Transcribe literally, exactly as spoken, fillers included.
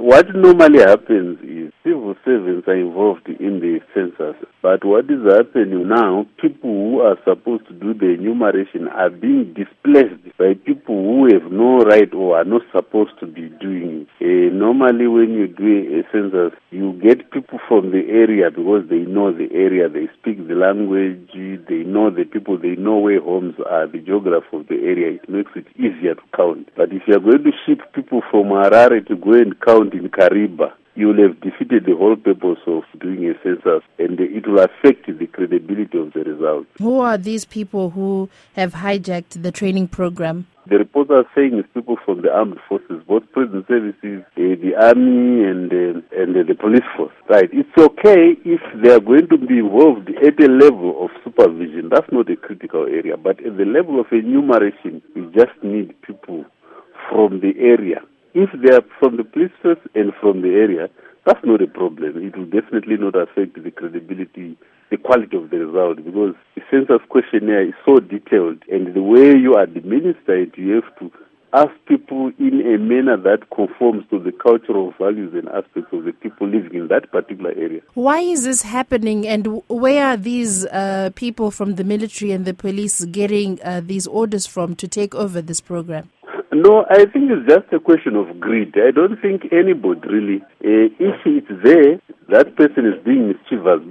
what normally happens is civil servants are involved in the census, but what is happening now, people who are supposed to do the enumeration are being displaced by people who have no right or are not supposed to be doing it. Uh, normally when you do a census, you get people from the area because they know the area, they speak the language, they know the people, they know where homes are, the geography of the area. It makes it easier to count. But if you are going to ship people from Harare to go and count in Kariba, you will have defeated the whole purpose of doing a census, and it will affect the credibility of the results. Who are these people who have hijacked the training program? The reports are saying it's people from the armed forces, both prison services, uh, the army, and uh, and uh, the police force. Right? It's okay if they are going to be involved at a level of supervision. That's not a critical area, but at the level of enumeration, you just need people from the area. If they are from the police force and from the area, that's not a problem. It will definitely not affect the credibility, the quality of the result, because the census questionnaire is so detailed, and the way you administer it, you have to ask people in a manner that conforms to the cultural values and aspects of the people living in that particular area. Why is this happening, and where are these uh, people from the military and the police getting uh, these orders from to take over this program? No, I think it's just a question of greed. I don't think anybody really, uh, if it's there, that person is being mischievous.